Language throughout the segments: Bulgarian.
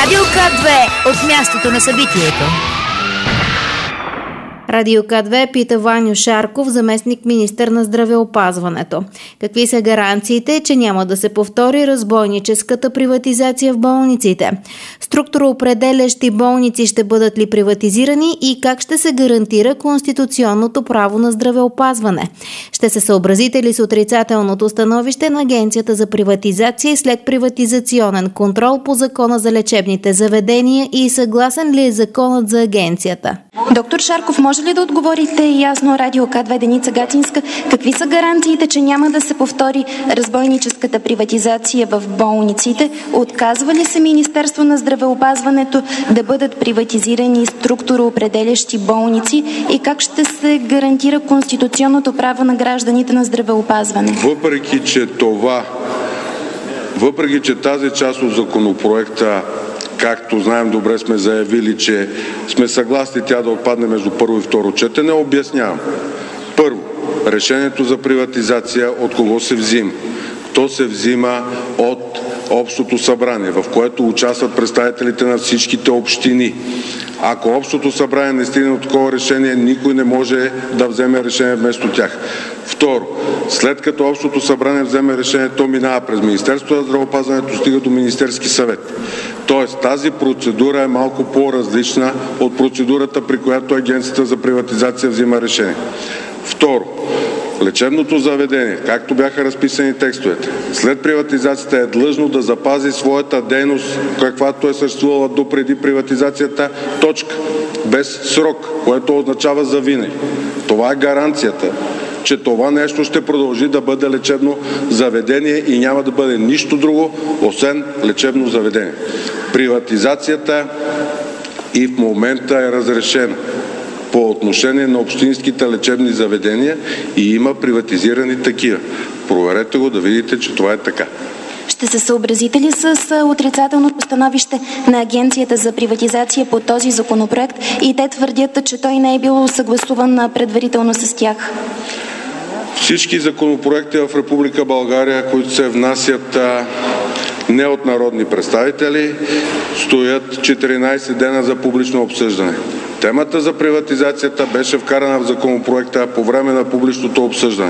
Радио К2 от мястото на събитието. Радио К2 пита Ваньо Шарков, заместник-министър на здравеопазването. Какви са гаранциите, че няма да се повтори разбойническата приватизация в болниците? Структуроопределящи болници ще бъдат ли приватизирани и как ще се гарантира конституционното право на здравеопазване? Ще се съобразите ли с отрицателното становище на Агенцията за приватизация и следприватизационен контрол по Закона за лечебните заведения и съгласен ли е законът за агенцията? Доктор Шарков, може ли да отговорите ясно Радио К2 Деница Гатинска? Какви са гаранциите, че няма да се повтори разбойническата приватизация в болниците? Отказва ли се Министерство на здравеопазването да бъдат приватизирани структуроопределящи болници и как ще се гарантира конституционното право на гражданите на здравеопазване? Въпреки че тази част от законопроекта, както знаем добре, сме заявили, че сме съгласни тя да отпадне между първо и второ четене, обяснявам. Първо, решението за приватизация от кого се взима? То се взима от Общото събрание, в което участват представителите на всичките общини. Ако Общото събрание не стигне до такова решение, никой не може да вземе решение вместо тях. Второ, след като Общото събрание вземе решение, то минава през Министерството на здравеопазването, стига до Министерски съвет. Тоест тази процедура е малко по-различна от процедурата, при която Агенцията за приватизация взима решение. Второ, лечебното заведение, както бяха разписани текстовете, след приватизацията е длъжно да запази своята дейност, каквато е съществувала допреди приватизацията, точка, без срок, което означава завинаги. Това е гаранцията, че това нещо ще продължи да бъде лечебно заведение и няма да бъде нищо друго, освен лечебно заведение. Приватизацията и в момента е разрешена по отношение на общинските лечебни заведения и има приватизирани такива. Проверете го да видите, че това е така. Ще се съобразите ли с отрицателното становище на Агенцията за приватизация по този законопроект и те твърдят, че той не е бил съгласуван предварително с тях? Всички законопроекти в Република България, които се внасят не от народни представители, стоят 14 дена за публично обсъждане. Темата за приватизацията беше вкарана в законопроекта по време на публичното обсъждане.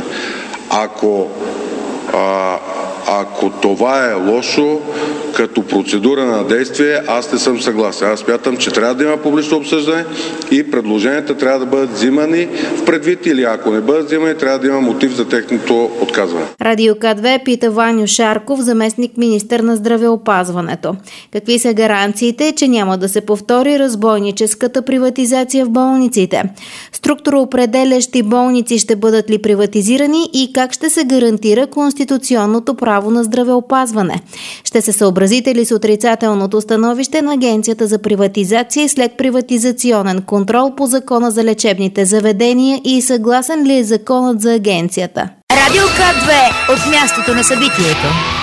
Ако това е лошо като процедура на действие, аз не съм съгласен. Аз смятам, че трябва да има публично обсъждане и предложенията трябва да бъдат взимани в предвид или ако не бъдат взимани, трябва да има мотив за техното отказване. Радио К2 пита Ваньо Шарков, заместник-министър на здравеопазването. Какви са гаранциите, че няма да се повтори разбойническата приватизация в болниците? Структуроопределящи болници ще бъдат ли приватизирани и как ще се гарантира конституционното право на здравеопазване? Ще се съобразите ли с отрицателното становище на Агенцията за приватизация и следприватизационен контрол по Закона за лечебните заведения и съгласен ли е законът за агенцията? Радио К2 от мястото на събитието.